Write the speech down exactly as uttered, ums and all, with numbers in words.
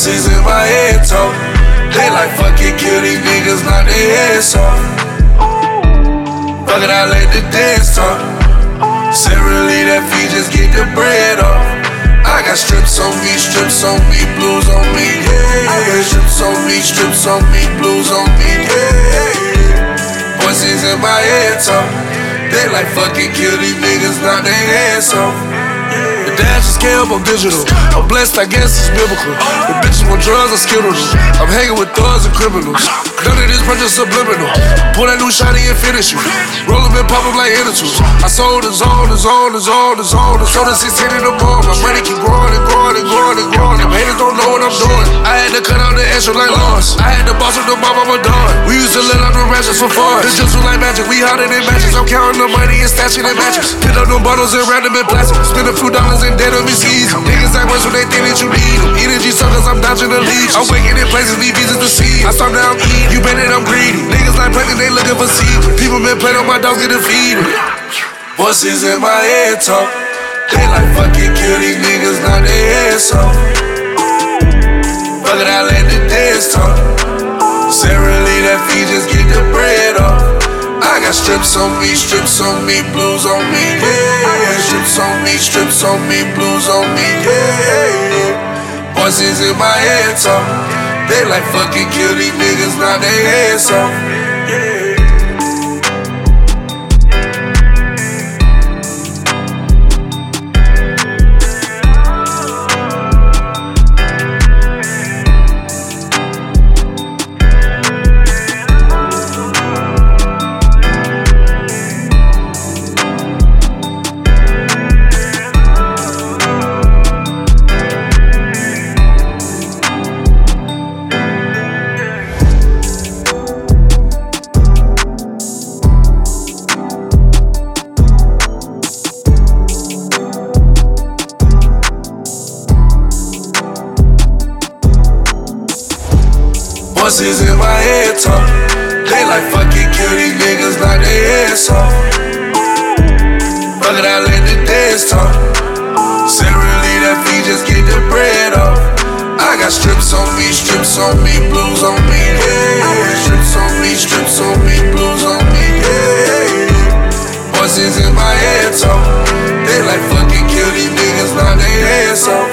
Voices in my head talk. They like fucking kill these niggas, knock their heads off. Fuck it, I let the dance talk. Severally, that fee just get the bread off. I got strips on me, strips on me, blues on me, yeah. I got strips on me, strips on me, blues on me, yeah. Voices in my head talk. They like fucking kill these niggas, knock their heads off. The dash is scam, I'm digital. I'm blessed, I guess it's biblical. The bitches want drugs, I skittle them. I'm hanging with thugs and criminals. None of this purchase subliminal. Pull that new shotty and finish you. Roll them and pop them like attitudes. I sold the zone, the zone, the zone, the zone. The soda sixteen in the bar. My money keep growing and growing and growing and growing. Them haters don't know what I'm doing. I had to cut out the extra like Lawrence. I had to boss up the bomb, I'm a dog. We used to let out the ratchets for fun. It's just like magic, we hotter than matches. I'm counting the money and stashing the matches. Pick up them bottles and wrap them in plastic. Spend a few dollars and dead on me season. Niggas act worse when they think that you need them. Energy suckers, I'm dodging the leash. I'm waking in places, leave visas to see. I stop now, I'm eating. You bet that I'm greedy. Niggas like plenty, they looking for secret. People been playing on my dogs, get defeated. Voices in my head talk. They like fucking kill these niggas, knock their heads off. Fuck it, I let the dance talk. Severally, that fee just get the bread off. I got strips on me, strips on me, blues on me, yeah. Strips on me, strips on me, blues on me, yeah. Voices in my head talk. They like fucking kill these niggas, knock their heads off, yeah. Voices in my head talk. They like fucking kill these niggas, knock their heads off. Fuck it, I let the dance talk. Severally, that fee just get the bread off. I got strips on me, strips on me, blues on me, yeah. Strips on me, strips on me, blues on me, yeah. Voices in my head talk. They like fucking kill these niggas, knock their heads off.